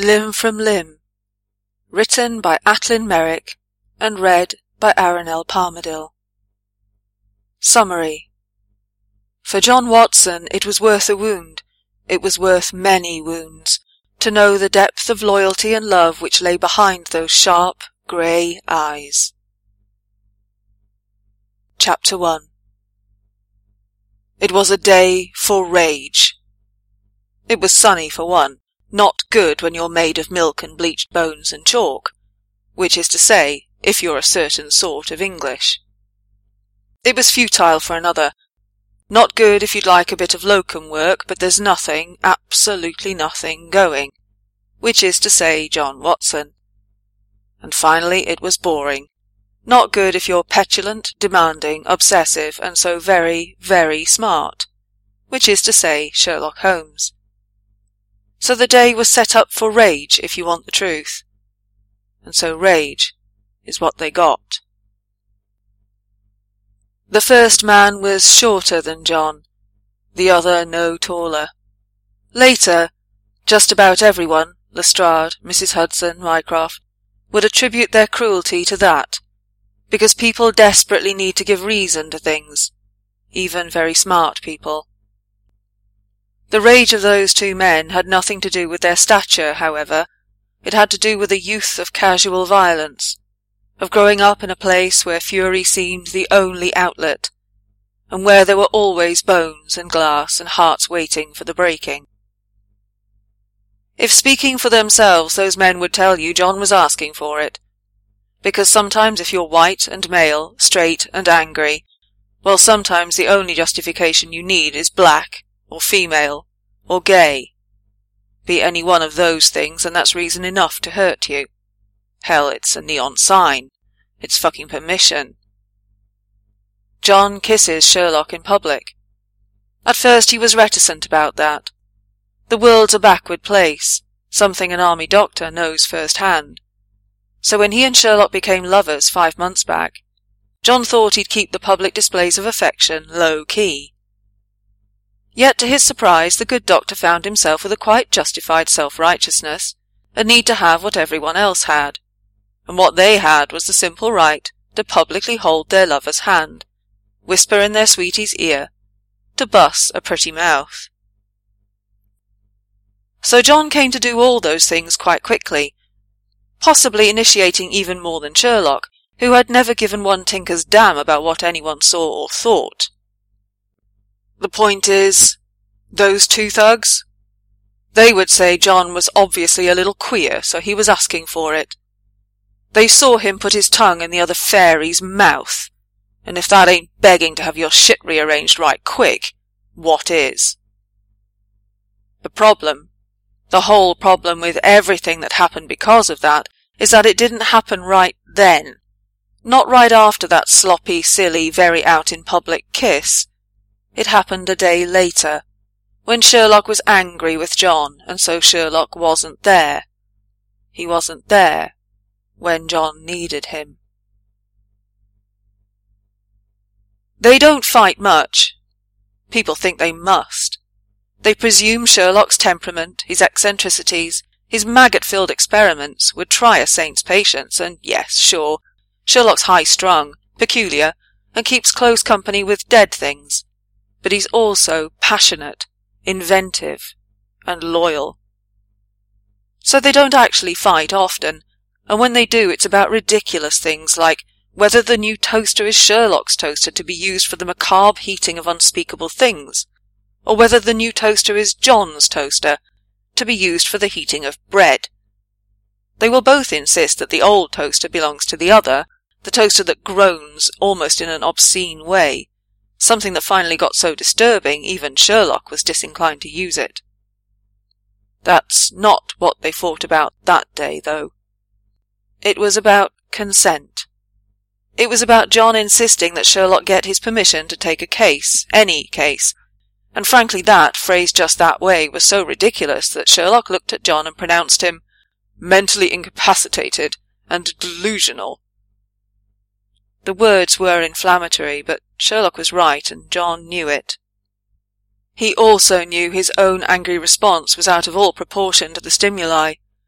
Limb from Limb, written by Atlin Merrick and read by Aaron L. Palmadill. Summary. For John Watson it was worth a wound, it was worth many wounds, to know the depth of loyalty and love which lay behind those sharp, grey eyes. Chapter 1. It was a day for rage. It was sunny for one, not good when you're made of milk and bleached bones and chalk, which is to say, if you're a certain sort of English. It was futile for another, not good if you'd like a bit of locum work, but there's nothing, absolutely nothing, going, which is to say John Watson. And finally it was boring, not good if you're petulant, demanding, obsessive, and so very, very smart, which is to say Sherlock Holmes. So the day was set up for rage, if you want the truth. And so rage is what they got. The first man was shorter than John, the other no taller. Later, just about everyone, Lestrade, Mrs. Hudson, Mycroft, would attribute their cruelty to that, because people desperately need to give reason to things, even very smart people. The rage of those two men had nothing to do with their stature, however. It had to do with a youth of casual violence, of growing up in a place where fury seemed the only outlet, and where there were always bones and glass and hearts waiting for the breaking. If speaking for themselves, those men would tell you John was asking for it, because sometimes if you're white and male, straight and angry, well, sometimes the only justification you need is black, or female, or gay. Be any one of those things, and that's reason enough to hurt you. Hell, it's a neon sign. It's fucking permission. John kisses Sherlock in public. At first he was reticent about that. The world's a backward place, something an army doctor knows first-hand. So when he and Sherlock became lovers 5 months back, John thought he'd keep the public displays of affection low-key. Yet to his surprise the good doctor found himself with a quite justified self-righteousness, a need to have what everyone else had, and what they had was the simple right to publicly hold their lover's hand, whisper in their sweetie's ear, to buss a pretty mouth. So John came to do all those things quite quickly, possibly initiating even more than Sherlock, who had never given one tinker's damn about what anyone saw or thought. The point is, those two thugs? They would say John was obviously a little queer, so he was asking for it. They saw him put his tongue in the other fairy's mouth, and if that ain't begging to have your shit rearranged right quick, what is? The problem, the whole problem with everything that happened because of that, is that it didn't happen right then. Not right after that sloppy, silly, very out-in-public kiss. It happened a day later, when Sherlock was angry with John, and so Sherlock wasn't there. He wasn't there when John needed him. They don't fight much. People think they must. They presume Sherlock's temperament, his eccentricities, his maggot-filled experiments would try a saint's patience, and yes, sure, Sherlock's high-strung, peculiar, and keeps close company with dead things, but he's also passionate, inventive, and loyal. So they don't actually fight often, and when they do it's about ridiculous things like whether the new toaster is Sherlock's toaster to be used for the macabre heating of unspeakable things, or whether the new toaster is John's toaster to be used for the heating of bread. They will both insist that the old toaster belongs to the other, the toaster that groans almost in an obscene way, something that finally got so disturbing even Sherlock was disinclined to use it. That's not what they fought about that day, though. It was about consent. It was about John insisting that Sherlock get his permission to take a case, any case, and frankly that, phrased just that way, was so ridiculous that Sherlock looked at John and pronounced him mentally incapacitated and delusional. The words were inflammatory, but Sherlock was right, and John knew it. He also knew his own angry response was out of all proportion to the stimuli,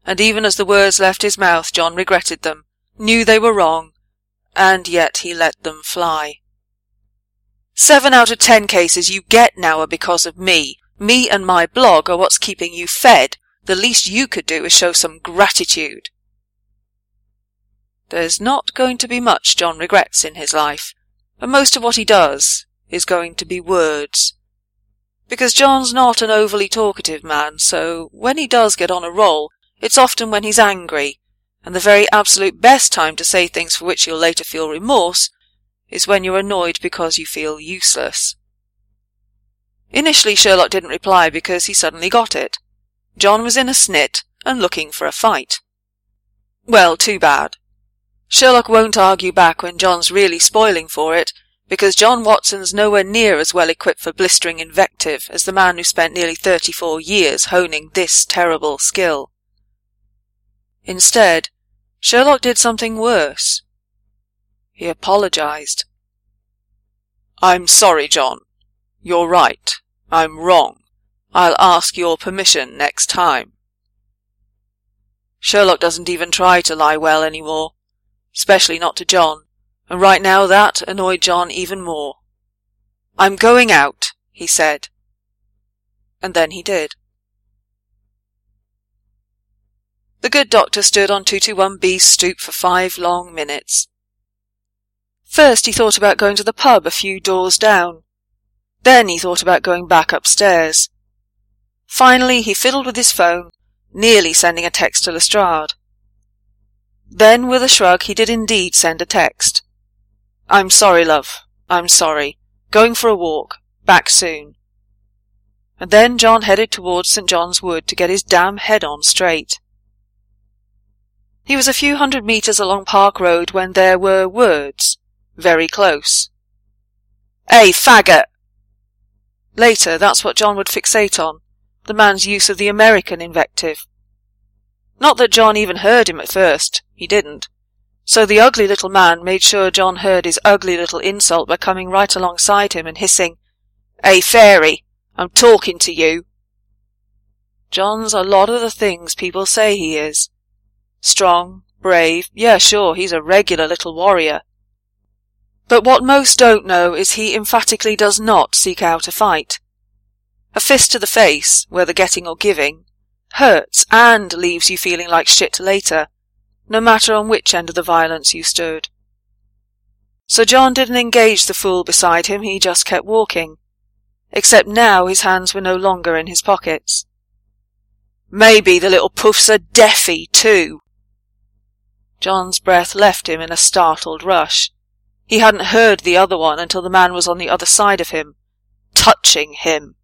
and even as the words left his mouth, John regretted them, knew they were wrong, and yet he let them fly. 7 out of 10 cases you get now are because of me. Me and my blog are what's keeping you fed. The least you could do is show some gratitude. There's not going to be much John regrets in his life, and most of what he does is going to be words. Because John's not an overly talkative man, so when he does get on a roll, it's often when he's angry, and the very absolute best time to say things for which you'll later feel remorse is when you're annoyed because you feel useless. Initially Sherlock didn't reply because he suddenly got it. John was in a snit and looking for a fight. Well, too bad. Sherlock won't argue back when John's really spoiling for it, because John Watson's nowhere near as well equipped for blistering invective as the man who spent nearly 34 years honing this terrible skill. Instead, Sherlock did something worse. He apologized. "I'm sorry, John. You're right. I'm wrong. I'll ask your permission next time." Sherlock doesn't even try to lie well anymore, especially not to John, and right now that annoyed John even more. "I'm going out," he said. And then he did. The good doctor stood on 221B's stoop for 5 long minutes. First he thought about going to the pub a few doors down. Then he thought about going back upstairs. Finally he fiddled with his phone, nearly sending a text to Lestrade. Then, with a shrug, he did indeed send a text. "I'm sorry, love. I'm sorry. Going for a walk. Back soon." And then John headed towards St. John's Wood to get his damn head on straight. He was a few hundred metres along Park Road when there were words, very close. "Hey, faggot!" Later, that's what John would fixate on, the man's use of the American invective. Not that John even heard him at first, he didn't. So the ugly little man made sure John heard his ugly little insult by coming right alongside him and hissing, "Hey, fairy, I'm talking to you." John's a lot of the things people say he is. Strong, brave, yeah, sure, he's a regular little warrior. But what most don't know is he emphatically does not seek out a fight. A fist to the face, whether getting or giving, hurts and leaves you feeling like shit later, no matter on which end of the violence you stood. So John didn't engage the fool beside him, he just kept walking. Except now his hands were no longer in his pockets. "Maybe the little puff's a deafy, too." John's breath left him in a startled rush. He hadn't heard the other one until the man was on the other side of him, touching him.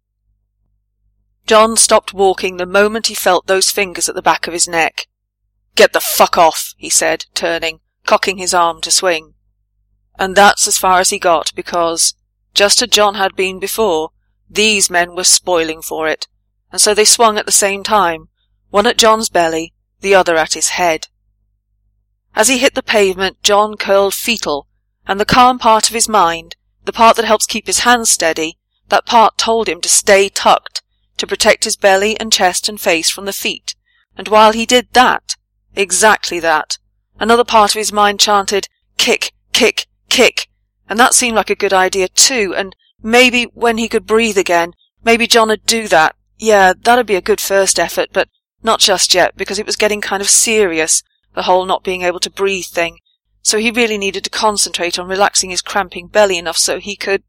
John stopped walking the moment he felt those fingers at the back of his neck. "Get the fuck off," he said, turning, cocking his arm to swing. And that's as far as he got, because, just as John had been before, these men were spoiling for it, and so they swung at the same time, one at John's belly, the other at his head. As he hit the pavement, John curled fetal, and the calm part of his mind, the part that helps keep his hands steady, that part told him to stay tucked, to protect his belly and chest and face from the feet, and while he did that, exactly that, another part of his mind chanted, "Kick, kick, kick," and that seemed like a good idea too, and maybe when he could breathe again, maybe John'd do that. Yeah, that'd be a good first effort, but not just yet, because it was getting kind of serious, the whole not being able to breathe thing, so he really needed to concentrate on relaxing his cramping belly enough so he could...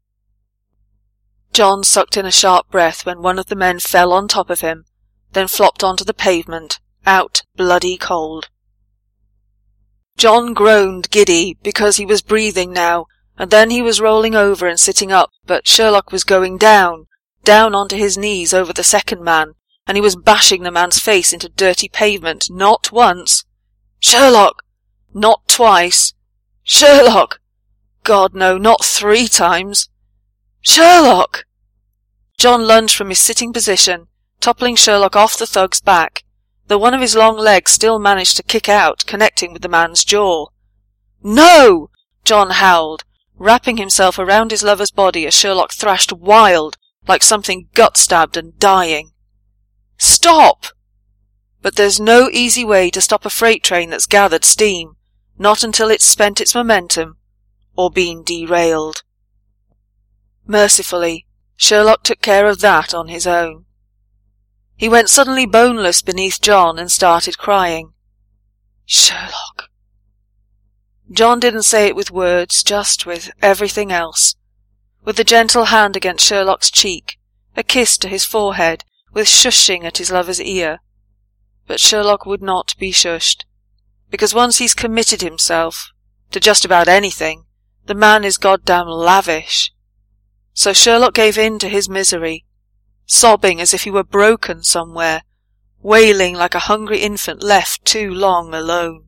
John sucked in a sharp breath when one of the men fell on top of him, then flopped onto the pavement, out bloody cold. John groaned giddy, because he was breathing now, and then he was rolling over and sitting up, but Sherlock was going down onto his knees over the second man, and he was bashing the man's face into dirty pavement, not once. "Sherlock!" Not twice. "Sherlock!" God, no, not 3 times. "Sherlock!" John lunged from his sitting position, toppling Sherlock off the thug's back, though one of his long legs still managed to kick out, connecting with the man's jaw. "No!" John howled, wrapping himself around his lover's body as Sherlock thrashed wild, like something gut-stabbed and dying. "Stop!" But there's no easy way to stop a freight train that's gathered steam, not until it's spent its momentum or been derailed. Mercifully, Sherlock took care of that on his own. He went suddenly boneless beneath John and started crying. "Sherlock." John didn't say it with words, just with everything else. With the gentle hand against Sherlock's cheek, a kiss to his forehead, with shushing at his lover's ear. But Sherlock would not be shushed, because once he's committed himself to just about anything, the man is goddamn lavish. So Sherlock gave in to his misery, sobbing as if he were broken somewhere, wailing like a hungry infant left too long alone.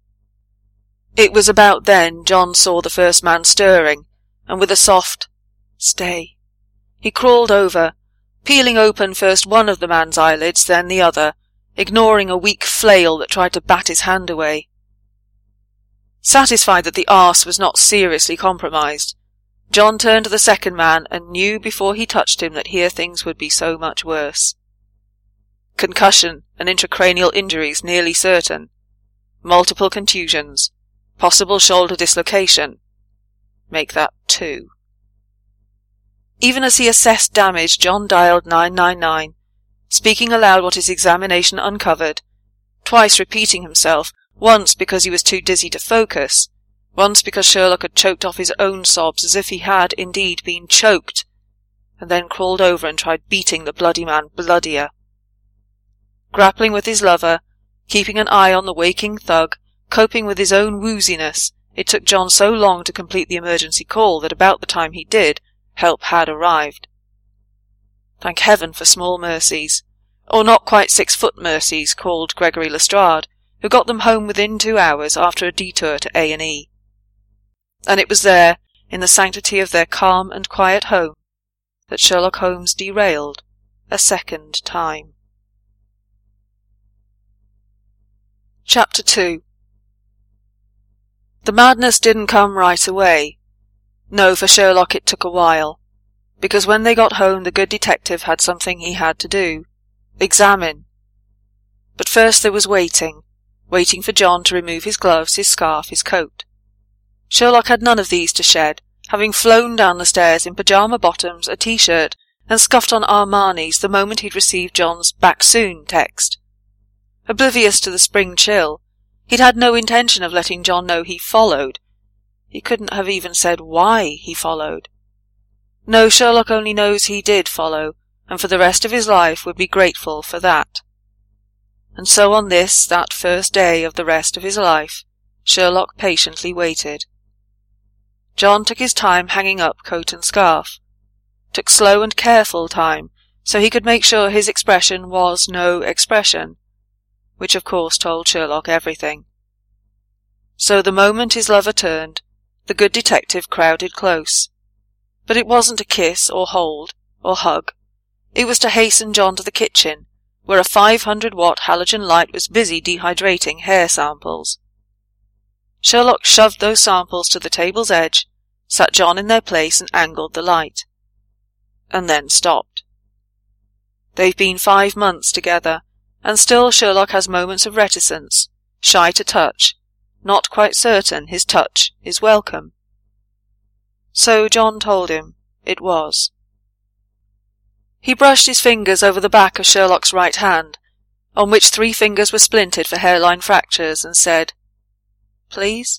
It was about then John saw the first man stirring, and with a soft "Stay," he crawled over, peeling open first one of the man's eyelids, then the other, ignoring a weak flail that tried to bat his hand away. Satisfied that the arse was not seriously compromised, John turned to the second man and knew before he touched him that here things would be so much worse. Concussion and intracranial injuries nearly certain. Multiple contusions. Possible shoulder dislocation. Make that 2. Even as he assessed damage, John dialed 999, speaking aloud what his examination uncovered, twice repeating himself, once because he was too dizzy to focus, once because Sherlock had choked off his own sobs as if he had indeed been choked, and then crawled over and tried beating the bloody man bloodier. Grappling with his lover, keeping an eye on the waking thug, coping with his own wooziness, it took John so long to complete the emergency call that about the time he did, help had arrived. Thank heaven for small mercies, or not quite 6-foot mercies, called Gregory Lestrade, who got them home within 2 hours after a detour to A&E. And it was there, in the sanctity of their calm and quiet home, that Sherlock Holmes derailed a second time. Chapter 2. The madness didn't come right away. No, for Sherlock it took a while, because when they got home the good detective had something he had to do. Examine. But first there was waiting for John to remove his gloves, his scarf, his coat. Sherlock had none of these to shed, having flown down the stairs in pyjama bottoms, a t-shirt, and scuffed on Armani's the moment he'd received John's "back soon" text. Oblivious to the spring chill, he'd had no intention of letting John know he followed. He couldn't have even said why he followed. No, Sherlock only knows he did follow, and for the rest of his life would be grateful for that. And so on this, that first day of the rest of his life, Sherlock patiently waited. John took his time hanging up coat and scarf. Took slow and careful time, so he could make sure his expression was no expression, which of course told Sherlock everything. So the moment his lover turned, the good detective crowded close. But it wasn't a kiss or hold or hug. It was to hasten John to the kitchen, where a 500-watt halogen light was busy dehydrating hair samples. Sherlock shoved those samples to the table's edge, sat John in their place and angled the light. And then stopped. They've been 5 months together, and still Sherlock has moments of reticence, shy to touch, not quite certain his touch is welcome. So John told him it was. He brushed his fingers over the back of Sherlock's right hand, on which 3 fingers were splintered for hairline fractures, and said, "Please?"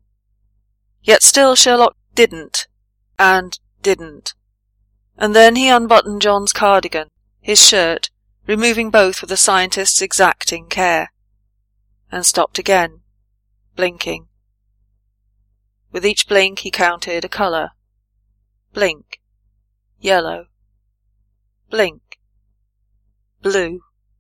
Yet still Sherlock didn't, and didn't. And then he unbuttoned John's cardigan, his shirt, removing both with a scientist's exacting care, and stopped again, blinking. With each blink he counted a colour. Blink. Yellow. Blink. Blue.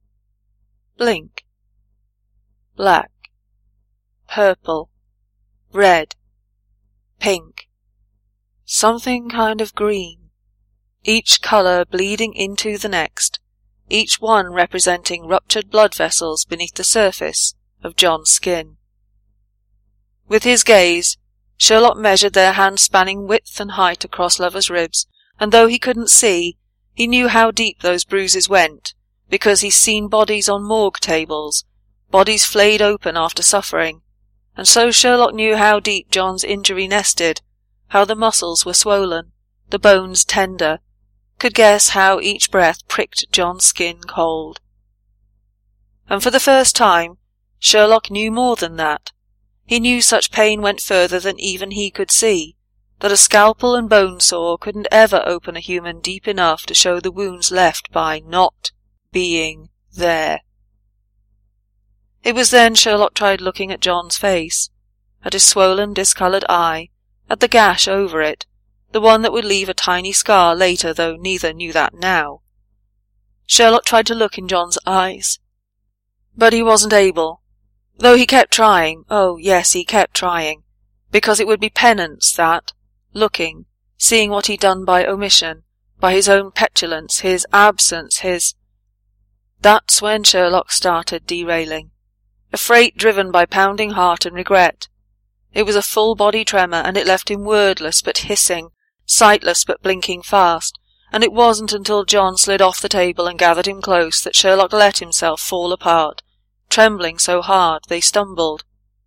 Blink. Black. Purple. Red. Pink. Something kind of green. Each colour bleeding into the next, each one representing ruptured blood vessels beneath the surface of John's skin. With his gaze, Sherlock measured their hand-spanning width and height across lovers' ribs, and though he couldn't see, he knew how deep those bruises went, because he's seen bodies on morgue tables, bodies flayed open after suffering, and so Sherlock knew how deep John's injury nested, how the muscles were swollen, the bones tender, could guess how each breath pricked John's skin cold. And for the first time, Sherlock knew more than that. He knew such pain went further than even he could see, that a scalpel and bone saw couldn't ever open a human deep enough to show the wounds left by not being there. It was then Sherlock tried looking at John's face, at his swollen, discoloured eye, at the gash over it, the one that would leave a tiny scar later, though neither knew that now. Sherlock tried to look in John's eyes, but he wasn't able, though he kept trying. Oh, yes, he kept trying, because it would be penance that, looking, seeing what he'd done by omission, by his own petulance, his absence, his— That's when Sherlock started derailing, a freight driven by pounding heart and regret. It was a full-body tremor, and it left him wordless but hissing, sightless but blinking fast, and it wasn't until John slid off the table and gathered him close that Sherlock let himself fall apart, trembling so hard they stumbled.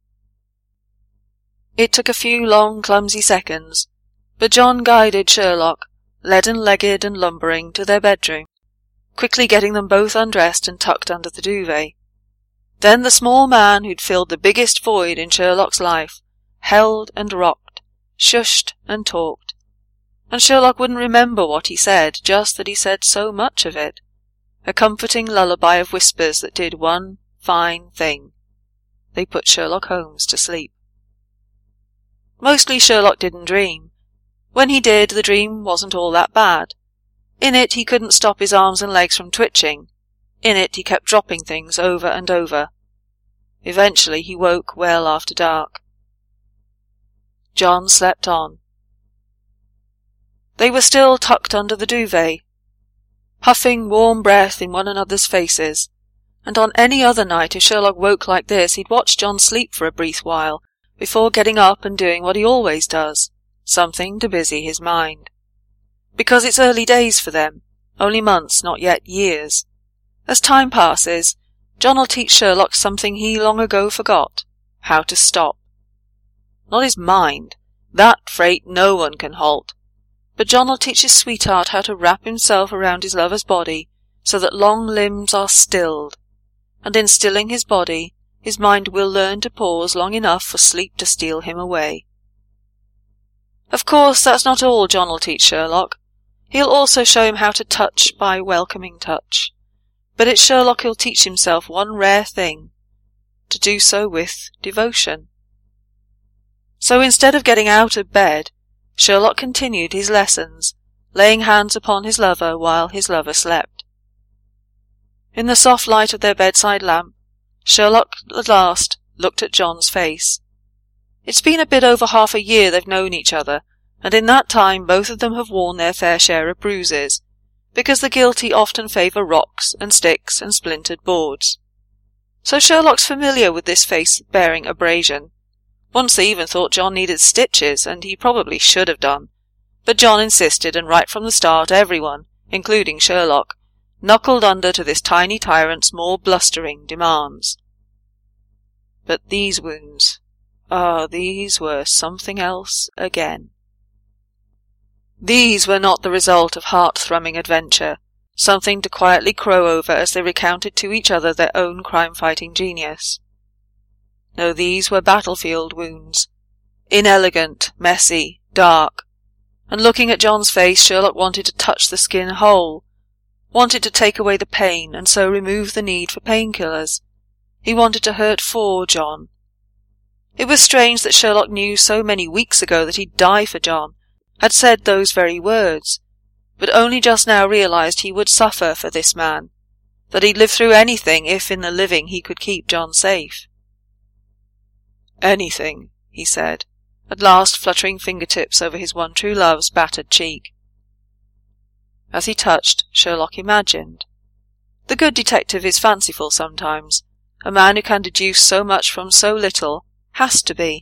It took a few long, clumsy seconds, but John guided Sherlock, leaden-legged and lumbering, to their bedroom, quickly getting them both undressed and tucked under the duvet. Then the small man who'd filled the biggest void in Sherlock's life held and rocked, shushed and talked, and Sherlock wouldn't remember what he said, just that he said so much of it, a comforting lullaby of whispers that did one fine thing. They put Sherlock Holmes to sleep. Mostly Sherlock didn't dream. When he did, the dream wasn't all that bad. In it he couldn't stop his arms and legs from twitching. In it he kept dropping things over and over. Eventually he woke well after dark. John slept on. They were still tucked under the duvet, puffing warm breath in one another's faces, and on any other night if Sherlock woke like this he'd watch John sleep for a brief while before getting up and doing what he always does, something to busy his mind. Because it's early days for them, only months, not yet years. As time passes, John'll teach Sherlock something he long ago forgot, how to stop. Not his mind, that freight no one can halt, but John'll teach his sweetheart how to wrap himself around his lover's body so that long limbs are stilled, and in stilling his body, his mind will learn to pause long enough for sleep to steal him away. Of course, that's not all John'll teach Sherlock. He'll also show him how to touch by welcoming touch. But it's Sherlock who'll teach himself one rare thing, to do so with devotion. So instead of getting out of bed, Sherlock continued his lessons, laying hands upon his lover while his lover slept. In the soft light of their bedside lamp, Sherlock at last looked at John's face. It's been a bit over half a year they've known each other, and in that time both of them have worn their fair share of bruises, because the guilty often favour rocks and sticks and splintered boards. So Sherlock's familiar with this face bearing abrasion. Once they even thought John needed stitches, and he probably should have done. But John insisted, and right from the start everyone, including Sherlock, knuckled under to this tiny tyrant's more blustering demands. But these wounds, these were something else again. These were not the result of heart-thrumming adventure, something to quietly crow over as they recounted to each other their own crime-fighting genius. No, these were battlefield wounds, inelegant, messy, dark, and looking at John's face, Sherlock wanted to touch the skin whole, wanted to take away the pain, and so remove the need for painkillers. He wanted to hurt for John. It was strange that Sherlock knew so many weeks ago that he'd die for John, had said those very words, but only just now realized he would suffer for this man, that he'd live through anything if in the living he could keep John safe. "Anything," he said, at last fluttering fingertips over his one true love's battered cheek. As he touched, Sherlock imagined. The good detective is fanciful sometimes. A man who can deduce so much from so little has to be.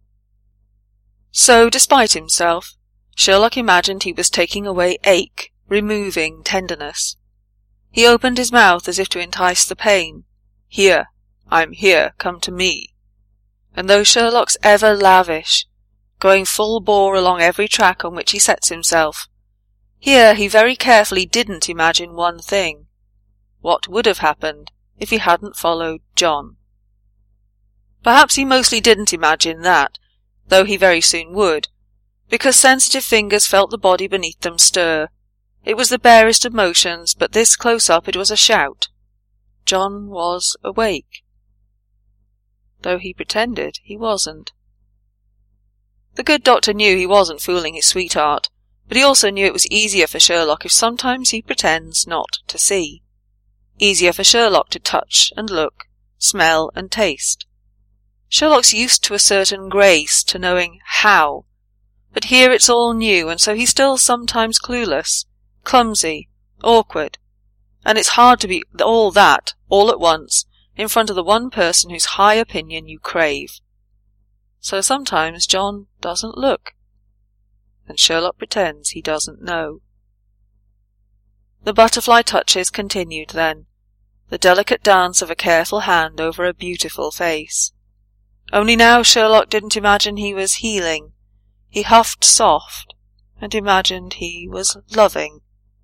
So, despite himself, Sherlock imagined he was taking away ache, removing tenderness. He opened his mouth as if to entice the pain. "Here, I'm here, come to me." And though Sherlock's ever lavish, going full bore along every track on which he sets himself, here he very carefully didn't imagine one thing: what would have happened if he hadn't followed John. Perhaps he mostly didn't imagine that, though he very soon would, because sensitive fingers felt the body beneath them stir. It was the barest of motions, but this close-up it was a shout. John was awake, though he pretended he wasn't. The good doctor knew he wasn't fooling his sweetheart, but he also knew it was easier for Sherlock if sometimes he pretends not to see. Easier for Sherlock to touch and look, smell and taste. Sherlock's used to a certain grace, to knowing how, but here it's all new, and so he's still sometimes clueless, clumsy, awkward, and it's hard to be all that, all at once, in front of the one person whose high opinion you crave. So sometimes John doesn't look, and Sherlock pretends he doesn't know. The butterfly touches continued then, the delicate dance of a careful hand over a beautiful face. Only now Sherlock didn't imagine he was healing. He huffed soft, and imagined he was loving.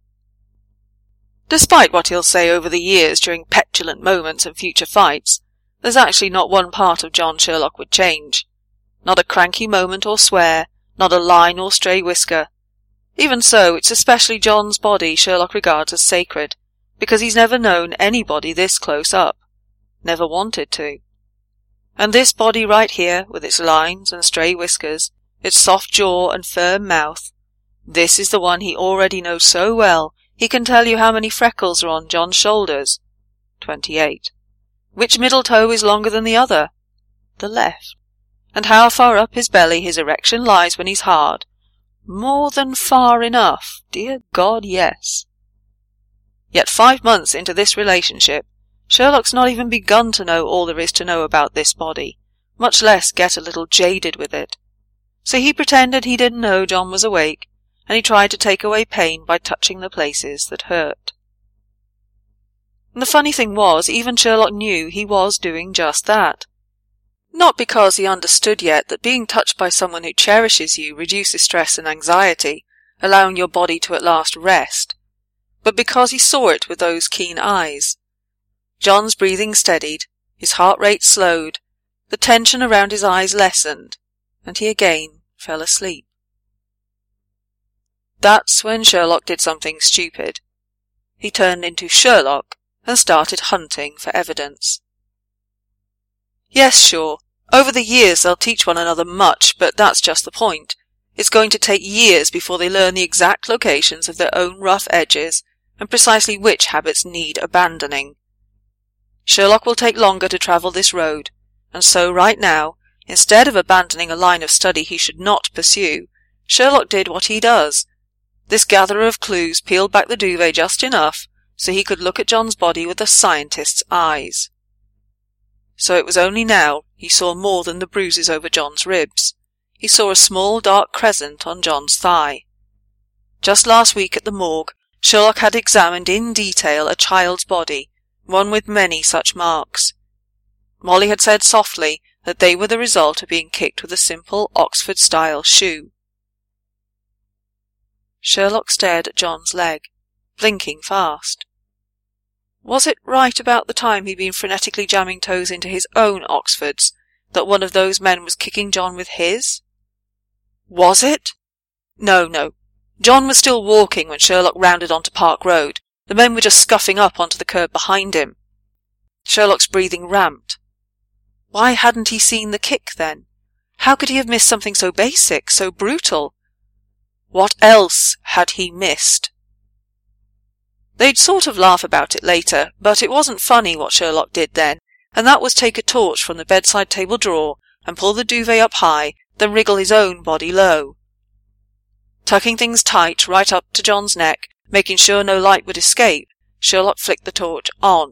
Despite what he'll say over the years during petulant moments and future fights, there's actually not one part of John Sherlock would change. Not a cranky moment or swear, not a line or stray whisker. Even so, it's especially John's body Sherlock regards as sacred, because he's never known anybody this close up. Never wanted to. And this body right here, with its lines and stray whiskers, its soft jaw and firm mouth, this is the one he already knows so well he can tell you how many freckles are on John's shoulders. 28. Which middle toe is longer than the other? The left. And how far up his belly his erection lies when he's hard. More than far enough, dear God, yes. Yet 5 months into this relationship, Sherlock's not even begun to know all there is to know about this body, much less get a little jaded with it. So he pretended he didn't know John was awake, and he tried to take away pain by touching the places that hurt. And the funny thing was, even Sherlock knew he was doing just that. Not because he understood yet that being touched by someone who cherishes you reduces stress and anxiety, allowing your body to at last rest, but because he saw it with those keen eyes. John's breathing steadied, his heart rate slowed, the tension around his eyes lessened, and he again fell asleep. That's when Sherlock did something stupid. He turned into Sherlock and started hunting for evidence. Yes, sure, over the years they'll teach one another much, but that's just the point. It's going to take years before they learn the exact locations of their own rough edges and precisely which habits need abandoning. Sherlock will take longer to travel this road, and so right now, instead of abandoning a line of study he should not pursue, Sherlock did what he does. This gatherer of clues peeled back the duvet just enough so he could look at John's body with a scientist's eyes. So it was only now he saw more than the bruises over John's ribs. He saw a small dark crescent on John's thigh. Just last week at the morgue, Sherlock had examined in detail a child's body, one with many such marks. Molly had said softly that they were the result of being kicked with a simple Oxford-style shoe. Sherlock stared at John's leg, blinking fast. Was it right about the time he'd been frenetically jamming toes into his own Oxfords that one of those men was kicking John with his? Was it? No. John was still walking when Sherlock rounded onto Park Road. The men were just scuffing up onto the curb behind him. Sherlock's breathing ramped. Why hadn't he seen the kick, then? How could he have missed something so basic, so brutal? What else had he missed? They'd sort of laugh about it later, but it wasn't funny what Sherlock did then, and that was take a torch from the bedside table drawer and pull the duvet up high, then wriggle his own body low. Tucking things tight right up to John's neck, making sure no light would escape, Sherlock flicked the torch on.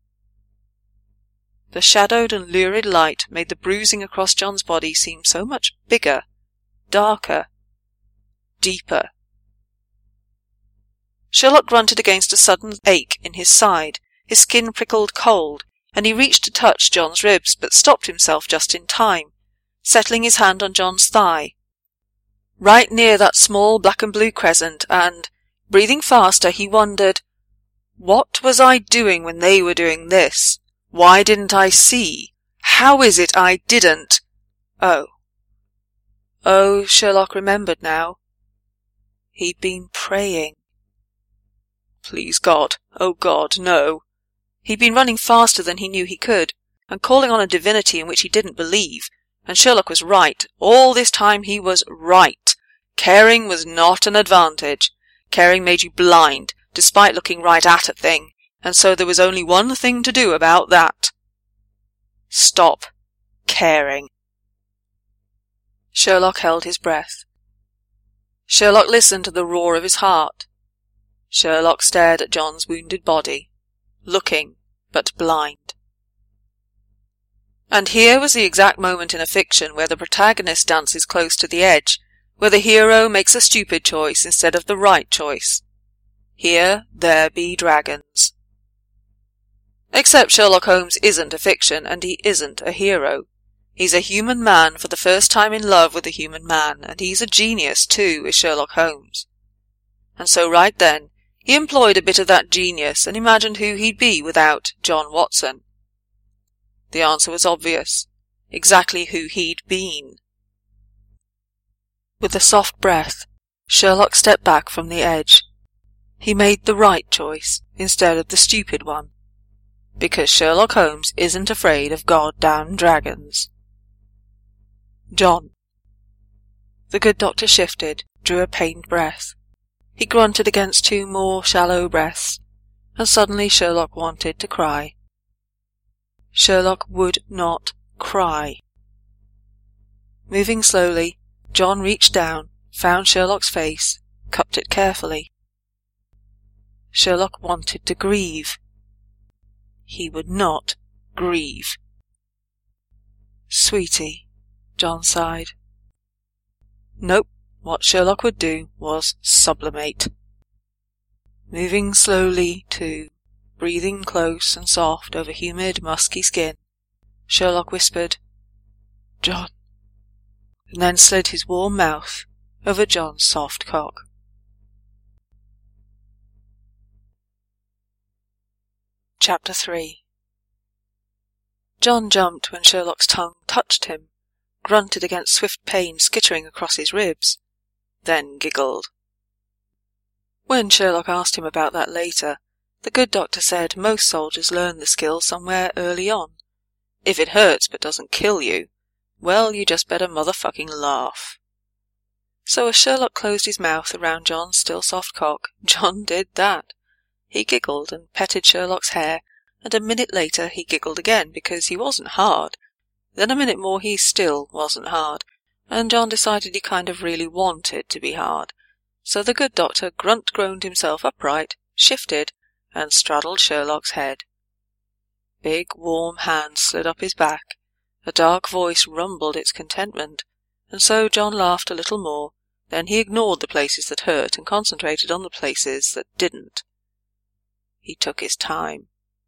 The shadowed and lurid light made the bruising across John's body seem so much bigger, darker, deeper. Sherlock grunted against a sudden ache in his side. His skin prickled cold, and he reached to touch John's ribs, but stopped himself just in time, settling his hand on John's thigh, right near that small black and blue crescent, and, breathing faster, he wondered, what was I doing when they were doing this? Why didn't I see? How is it I didn't? Oh, Sherlock remembered now. He'd been praying. Please God, oh God, no. He'd been running faster than he knew he could, and calling on a divinity in which he didn't believe, and Sherlock was right. All this time he was right. Caring was not an advantage. Caring made you blind, despite looking right at a thing, and so there was only one thing to do about that. Stop caring. Sherlock held his breath. Sherlock listened to the roar of his heart. Sherlock stared at John's wounded body, looking but blind. And here was the exact moment in a fiction where the protagonist dances close to the edge, where the hero makes a stupid choice instead of the right choice. Here there be dragons. Except Sherlock Holmes isn't a fiction, and he isn't a hero. He's a human man for the first time in love with a human man, and he's a genius, too, is Sherlock Holmes. And so right then, he employed a bit of that genius and imagined who he'd be without John Watson. The answer was obvious. Exactly who he'd been. With a soft breath, Sherlock stepped back from the edge. He made the right choice instead of the stupid one, because Sherlock Holmes isn't afraid of goddamn dragons. John. The good doctor shifted, drew a pained breath. He grunted against 2 more shallow breaths, and suddenly Sherlock wanted to cry. Sherlock would not cry. Moving slowly, John reached down, found Sherlock's face, cupped it carefully. Sherlock wanted to grieve. He would not grieve. Sweetie, John sighed. Nope, what Sherlock would do was sublimate. Moving slowly, too, breathing close and soft over humid, musky skin, Sherlock whispered, John, and then slid his warm mouth over John's soft cock. Chapter 3. John jumped when Sherlock's tongue touched him, grunted against swift pain skittering across his ribs, then giggled. When Sherlock asked him about that later, the good doctor said most soldiers learn the skill somewhere early on. If it hurts but doesn't kill you, well, you just better motherfucking laugh. So as Sherlock closed his mouth around John's still soft cock, John did that. He giggled and petted Sherlock's hair, and a minute later he giggled again because he wasn't hard. Then a minute more he still wasn't hard, and John decided he kind of really wanted to be hard. So the good doctor grunt-groaned himself upright, shifted, and straddled Sherlock's head. Big, warm hands slid up his back. A dark voice rumbled its contentment, and so John laughed a little more. Then he ignored the places that hurt and concentrated on the places that didn't. He took his time.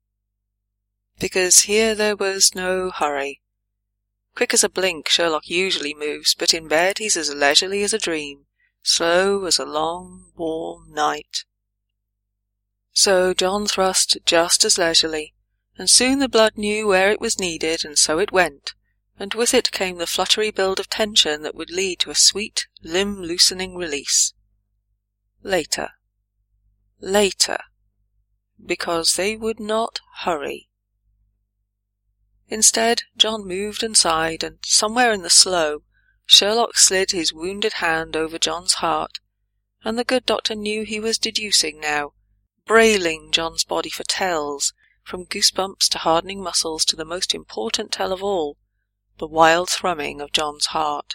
Because here there was no hurry. Quick as a blink Sherlock usually moves, but in bed he's as leisurely as a dream, slow as a long, warm night. So John thrust just as leisurely, and soon the blood knew where it was needed, and so it went, and with it came the fluttery build of tension that would lead to a sweet, limb-loosening release. Later. Later. Because they would not hurry. Instead, John moved and sighed, and somewhere in the slow, Sherlock slid his wounded hand over John's heart, and the good doctor knew he was deducing now, brailing John's body for tells, from goosebumps to hardening muscles to the most important tell of all, the wild thrumming of John's heart.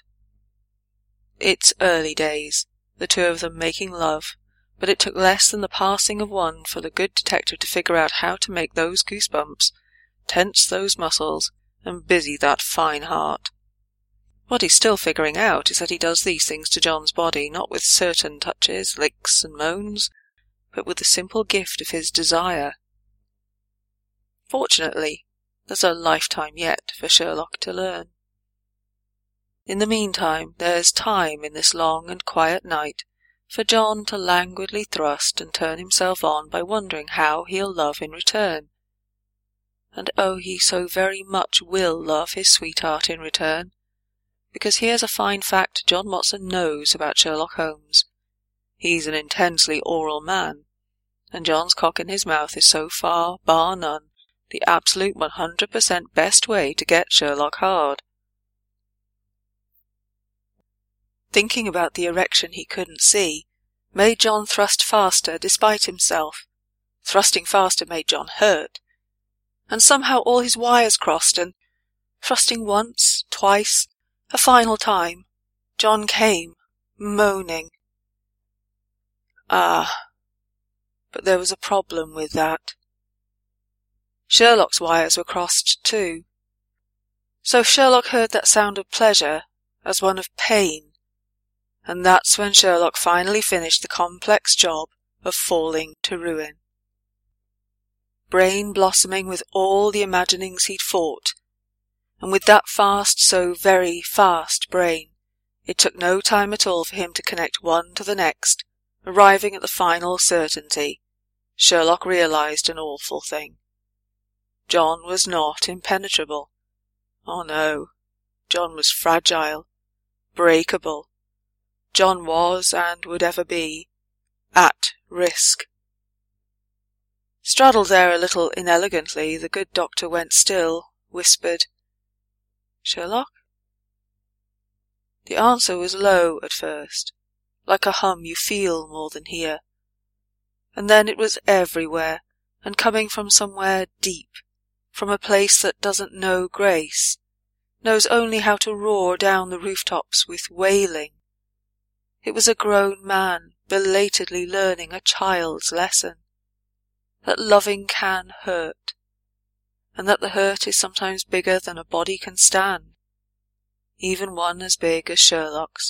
It's early days, the 2 of them making love, but it took less than the passing of one for the good detective to figure out how to make those goosebumps, tense those muscles, and busy that fine heart. What he's still figuring out is that he does these things to John's body not with certain touches, licks, and moans, but with the simple gift of his desire. Fortunately, there's a lifetime yet for Sherlock to learn. In the meantime, there's time in this long and quiet night for John to languidly thrust and turn himself on by wondering how he'll love in return. And oh, he so very much will love his sweetheart in return, because here's a fine fact John Watson knows about Sherlock Holmes. He's an intensely oral man, and John's cock in his mouth is so far, bar none, the absolute 100% best way to get Sherlock hard. Thinking about the erection he couldn't see made John thrust faster despite himself. Thrusting faster made John hurt. And somehow all his wires crossed, and thrusting once, twice, a final time, John came, moaning. Ah, but there was a problem with that. Sherlock's wires were crossed too. So Sherlock heard that sound of pleasure as one of pain, and that's when Sherlock finally finished the complex job of falling to ruin. Brain blossoming with all the imaginings he'd fought, and with that fast, so very fast brain, it took no time at all for him to connect one to the next, arriving at the final certainty. Sherlock realized an awful thing. John was not impenetrable. Oh no, John was fragile, breakable. John was, and would ever be, at risk. Straddled there a little inelegantly, the good doctor went still, whispered, "Sherlock?" The answer was low at first, like a hum you feel more than hear. And then it was everywhere, and coming from somewhere deep, from a place that doesn't know grace, knows only how to roar down the rooftops with wailing. It was a grown man belatedly learning a child's lesson, that loving can hurt, and that the hurt is sometimes bigger than a body can stand, even one as big as Sherlock's.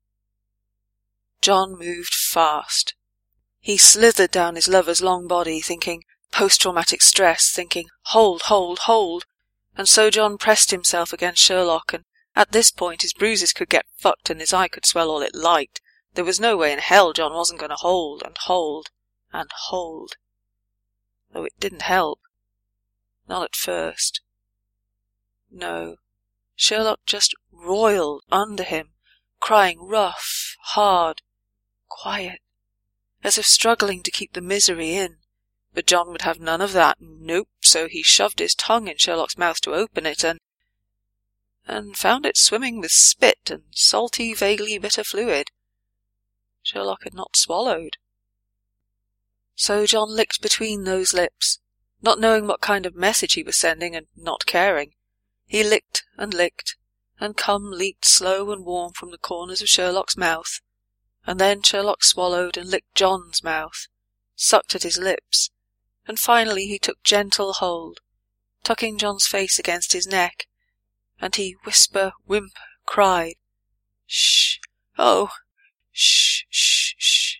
John moved fast. He slithered down his lover's long body, thinking post-traumatic stress, thinking hold, hold, hold, and so John pressed himself against Sherlock, and at this point his bruises could get fucked and his eye could swell all it liked. There was no way in hell John wasn't going to hold and hold and hold. Though it didn't help. Not at first. No, Sherlock just roiled under him, crying rough, hard, quiet, as if struggling to keep the misery in. But John would have none of that. Nope, so he shoved his tongue in Sherlock's mouth to open it, and found it swimming with spit and salty, vaguely bitter fluid. Sherlock had not swallowed. So John licked between those lips, not knowing what kind of message he was sending, and not caring. He licked, and cum leaked slow and warm from the corners of Sherlock's mouth, and then Sherlock swallowed and licked John's mouth, sucked at his lips, and finally he took gentle hold, tucking John's face against his neck, and he cried, "Shh! Oh! Shh! Shh! Shh!"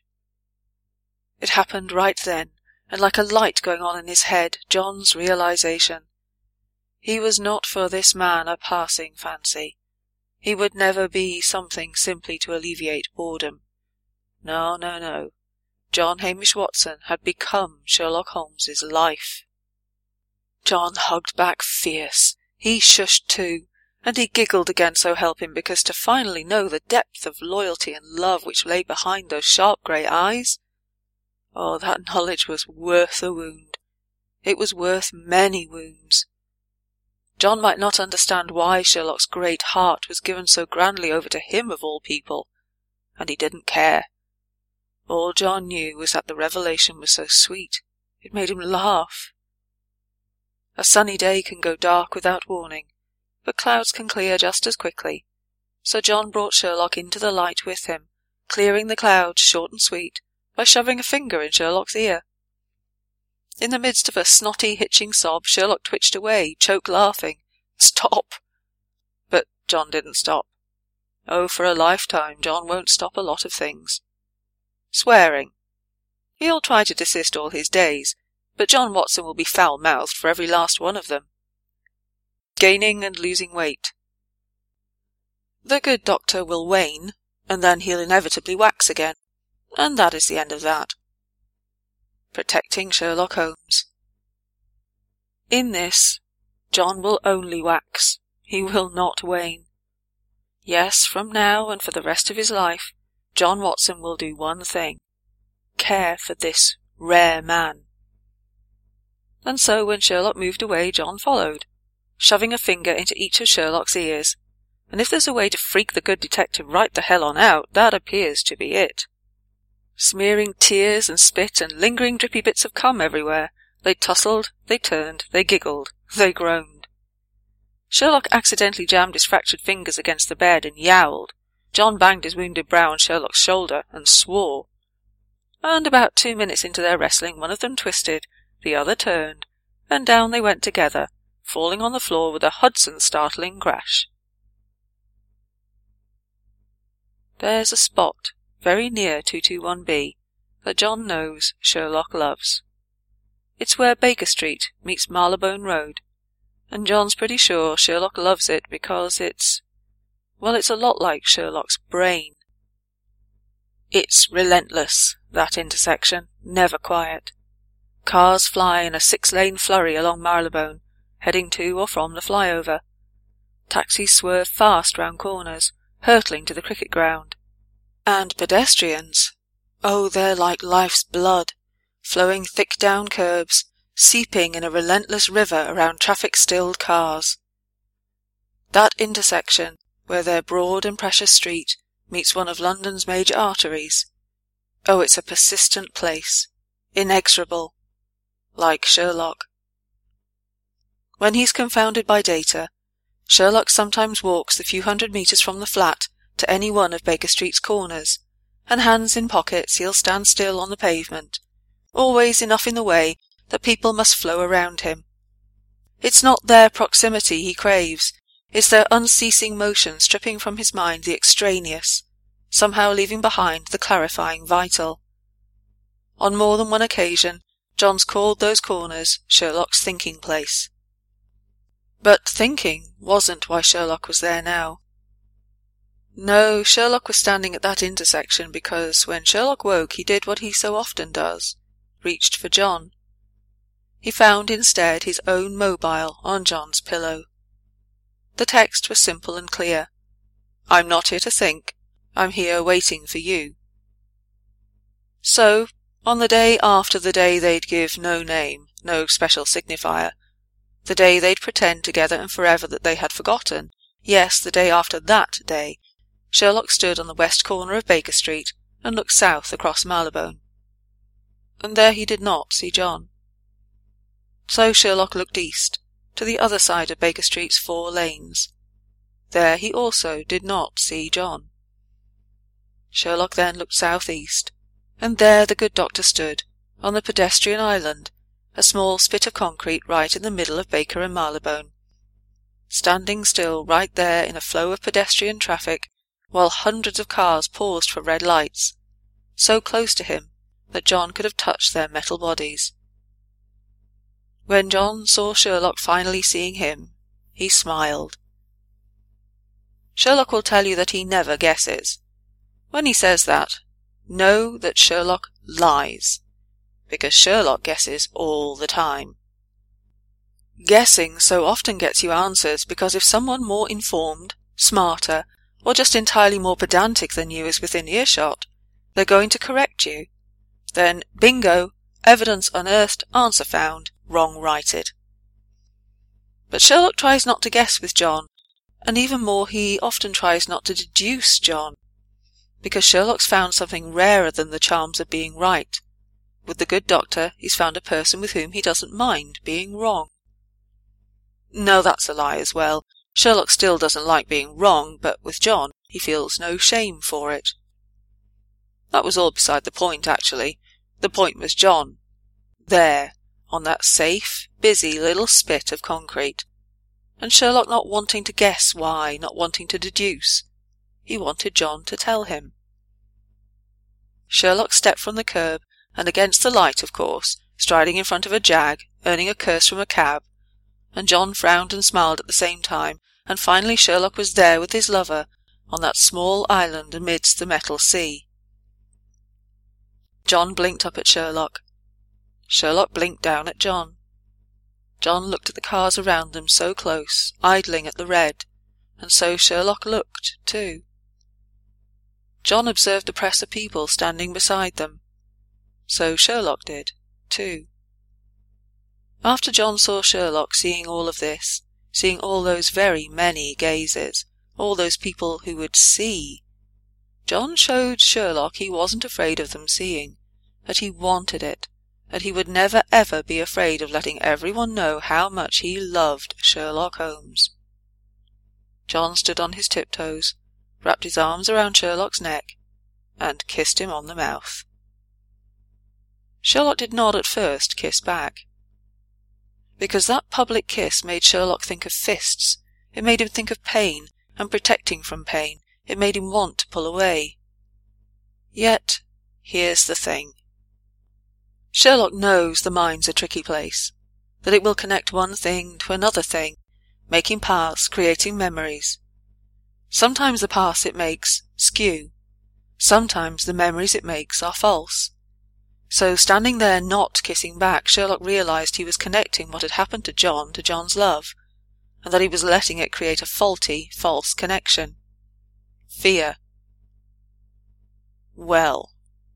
It happened right then, and like a light going on in his head, John's realization. He was not for this man a passing fancy. He would never be something simply to alleviate boredom. No, no, no. John Hamish Watson had become Sherlock Holmes's life. John hugged back fierce. He shushed too, and he giggled again, so help him, because to finally know the depth of loyalty and love which lay behind those sharp grey eyes, oh, that knowledge was worth a wound. It was worth many wounds. John might not understand why Sherlock's great heart was given so grandly over to him of all people, and he didn't care. All John knew was that the revelation was so sweet, it made him laugh. A sunny day can go dark without warning, but clouds can clear just as quickly, so John brought Sherlock into the light with him, clearing the clouds short and sweet by shoving a finger in Sherlock's ear. In the midst of a snotty, hitching sob, Sherlock twitched away, choked laughing. "Stop!" But John didn't stop. Oh, for a lifetime John won't stop a lot of things. Swearing. He'll try to desist all his days, but John Watson will be foul-mouthed for every last one of them. Gaining and losing weight. The good doctor will wane, and then he'll inevitably wax again, and that is the end of that. Protecting Sherlock Holmes. In this, John will only wax. He will not wane. Yes, from now and for the rest of his life, John Watson will do one thing: care for this rare man. And so when Sherlock moved away, John followed, shoving a finger into each of Sherlock's ears, and if there's a way to freak the good detective right the hell on out, that appears to be it. Smearing tears and spit and lingering drippy bits of cum everywhere, they tussled, they turned, they giggled, they groaned. Sherlock accidentally jammed his fractured fingers against the bed and yowled. John banged his wounded brow on Sherlock's shoulder and swore. And about 2 minutes into their wrestling, one of them twisted, the other turned, and down they went together, falling on the floor with a Hudson-startling crash. There's a spot very near 221B that John knows Sherlock loves. It's where Baker Street meets Marylebone Road, and John's pretty sure Sherlock loves it because it's a lot like Sherlock's brain. It's relentless, that intersection, never quiet. Cars fly in a 6-lane flurry along Marylebone, heading to or from the flyover. Taxis swerve fast round corners, hurtling to the cricket ground. And pedestrians, oh, they're like life's blood, flowing thick down curbs, seeping in a relentless river around traffic-stilled cars. That intersection, where their broad and precious street meets one of London's major arteries, oh, it's a persistent place, inexorable, like Sherlock. When he's confounded by data, Sherlock sometimes walks the few hundred metres from the flat to any one of Baker Street's corners, and hands in pockets he'll stand still on the pavement, always enough in the way that people must flow around him. It's not their proximity he craves, it's their unceasing motion stripping from his mind the extraneous, somehow leaving behind the clarifying vital. On more than one occasion, John's called those corners Sherlock's thinking place. But thinking wasn't why Sherlock was there now. No, Sherlock was standing at that intersection because when Sherlock woke he did what he so often does, reached for John. He found instead his own mobile on John's pillow. The text was simple and clear. I'm not here to think. I'm here waiting for you. So, on the day after the day they'd give no name, no special signifier, the day they'd pretend together and forever that they had forgotten, yes, the day after that day, Sherlock stood on the west corner of Baker Street and looked south across Marylebone. And there he did not see John. So Sherlock looked east, to the other side of Baker Street's 4 lanes. There he also did not see John. Sherlock then looked south-east, and there the good doctor stood, on the pedestrian island, a small spit of concrete right in the middle of Baker and Marylebone, standing still right there in a flow of pedestrian traffic, while hundreds of cars paused for red lights, so close to him that John could have touched their metal bodies. When John saw Sherlock finally seeing him, he smiled. Sherlock will tell you that he never guesses. When he says that, know that Sherlock lies, because Sherlock guesses all the time. Guessing so often gets you answers because if someone more informed, smarter, or just entirely more pedantic than you is within earshot, they're going to correct you. Then, bingo, evidence unearthed, answer found, wrong righted. But Sherlock tries not to guess with John, and even more he often tries not to deduce John, because Sherlock's found something rarer than the charms of being right. With the good doctor he's found a person with whom he doesn't mind being wrong. No, that's a lie as well. Sherlock still doesn't like being wrong, but with John he feels no shame for it. That was all beside the point, actually. The point was John. There, on that safe, busy little spit of concrete. And Sherlock not wanting to guess why, not wanting to deduce. He wanted John to tell him. Sherlock stepped from the curb and against the light, of course, striding in front of a jag, earning a curse from a cab, and John frowned and smiled at the same time, and finally Sherlock was there with his lover on that small island amidst the metal sea. John blinked up at Sherlock. Sherlock blinked down at John. John looked at the cars around them so close, idling at the red, and so Sherlock looked, too. John observed the press of people standing beside them. So Sherlock did, too. After John saw Sherlock seeing all of this, seeing all those very many gazes, all those people who would see, John showed Sherlock he wasn't afraid of them seeing, that he wanted it, that he would never ever be afraid of letting everyone know how much he loved Sherlock Holmes. John stood on his tiptoes, wrapped his arms around Sherlock's neck, and kissed him on the mouth. Sherlock did not at first kiss back, because that public kiss made Sherlock think of fists. It made him think of pain, and protecting from pain. It made him want to pull away. Yet, here's the thing. Sherlock knows the mind's a tricky place, that it will connect one thing to another thing, making paths, creating memories. Sometimes the paths it makes skew. Sometimes the memories it makes are false. So, standing there not kissing back, Sherlock realized he was connecting what had happened to John to John's love, and that he was letting it create a faulty, false connection. Fear. Well.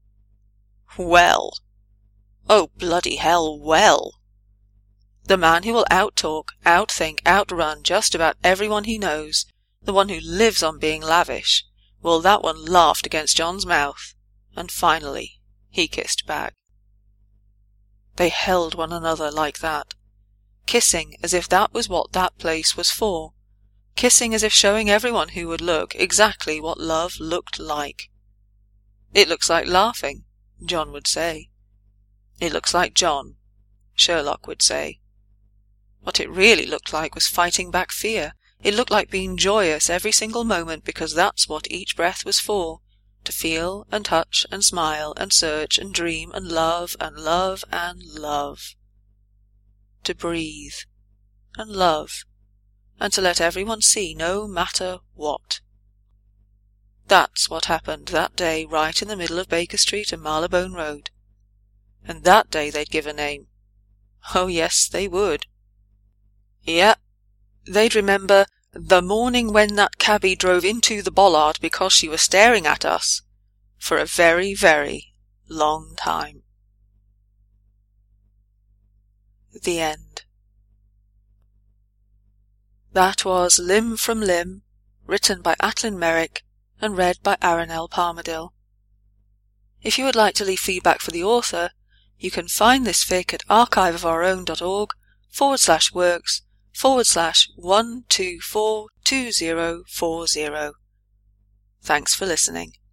Oh, bloody hell, well! The man who will out-talk, out-think, outrun just about everyone he knows, the one who lives on being lavish, well, that one laughed against John's mouth, and finally he kissed back. They held one another like that, kissing as if that was what that place was for, kissing as if showing everyone who would look exactly what love looked like. It looks like laughing, John would say. It looks like John, Sherlock would say. What it really looked like was fighting back fear. It looked like being joyous every single moment, because that's what each breath was for, to feel and touch and smile and search and dream and love and love and love. To breathe and love, and to let everyone see no matter what. That's what happened that day right in the middle of Baker Street and Marylebone Road. And that day they'd give a name. Oh, yes, they would. Yep, they'd remember the morning when that cabby drove into the bollard because she was staring at us, for a very, very long time. The end. That was Limb from Limb, written by Atlin Merrick and read by Aaron L. Palmadill. If you would like to leave feedback for the author, you can find this fic at archiveofourown.org/works/1242040. Thanks for listening.